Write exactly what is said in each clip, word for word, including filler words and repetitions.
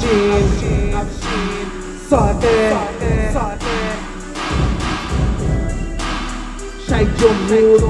افشین ساده شهید جمهور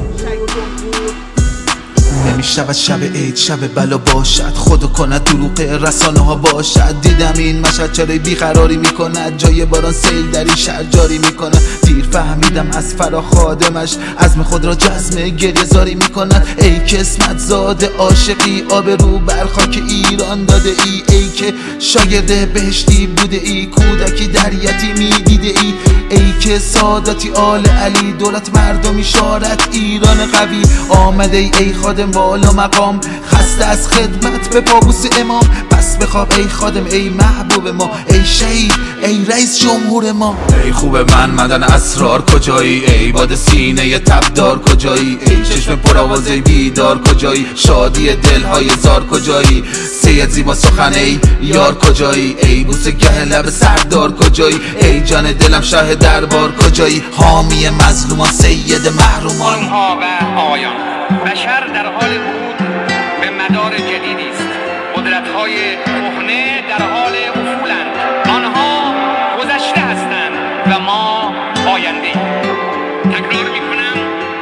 نمیشود شب عید شب بلا باشد خودو کند دروغ رسانه ها باشد. دیدم این مشهد چرا بیقراری میکند جای باران سیل در این شهر جاری میکند. دیر فهمیدم از فرا خادمش عزم خود را جزم گریه زاری میکند. ای که اسمت زاده عاشقی آبرو بر خاک ایران داده ای. ای که شاگرد بهشتی بوده ای کودکی در یتیمی دیده ای. ای که ساداتی آل علی دولت مردم اشارت ایران قوی آمده ای. ای خادم والا مقام خسته از خدمت به پابوس امام پس بخواب ای خادم ای محبوب ما ای شهید ای رئیس جمهور ما. ای خوب من مدن اسرار کجایی ای باد سینه تبدار کجایی ای چشم پرآواز ای بیدار کجایی شادی دلهای زار کجایی سید زیبا سخن ای یار کجایی ای بوسه گه لب سردار کجایی ای جان دلم شه دربار کجایی حامی مظلومان سید محرومان. خانم ها و آقایان بشر در حال ورود به مدار جدیدی است. قدرت های کهنه در حال افولند. آنها گذشته هستند و ما آینده. تکرار می کنم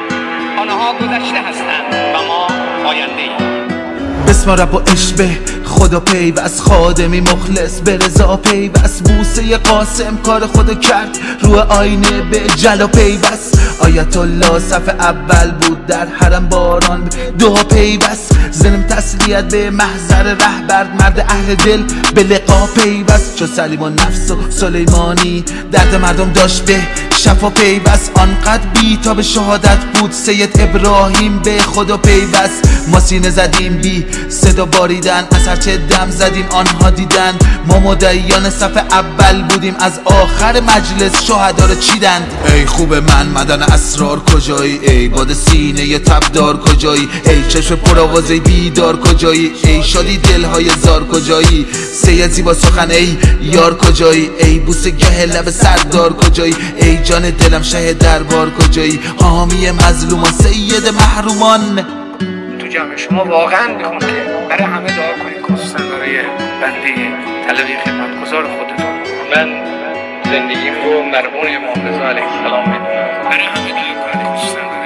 آنها گذشته هستند و ما آینده. بسم رب و اشبه خدا پیوست خادمی مخلص به رضا پیوست. بوسه قاسم کار خودو کرد رو آینه به جلا پیوست. آیت الله صف اول بود در حرم باران دعا پیوست. ظلم تسلیت به محضر رهبر مرد اهل دل به لقا پیوست. چو سلیم و نفس و سلیمانی درد مردم داشت به شفا پیوست. آنقدر بی‌تاب شهادت بود سید ابراهیم به خدا پیوست. ما سینه زدیم بی صدا باریدن از هرچه دم زدیم آنها دیدن. ما مدعیان صف اول بودیم از آخر مجلس شهدا رو چیدند. ای خوب من مدن اسرار کجایی ای باد سینه تبدار کجایی ای چشم پرآواز بیدار کجایی ای شادی دلهای زار کجایی سید زیبا سخن ای یار کجایی ای بوسه گه لب سردار کجایی ای جان دلم شه دربار کجایی حامی مظلومان سید محرومان. تو جمع شما واقعا میخوام که برای همه دعا کنید خصوصا برای بنده طلبی خدمتگزار خودتون. من زندگیم رو مرهون امام رضا علیه السلام میدونم. برای همه دعا کنید خصوصا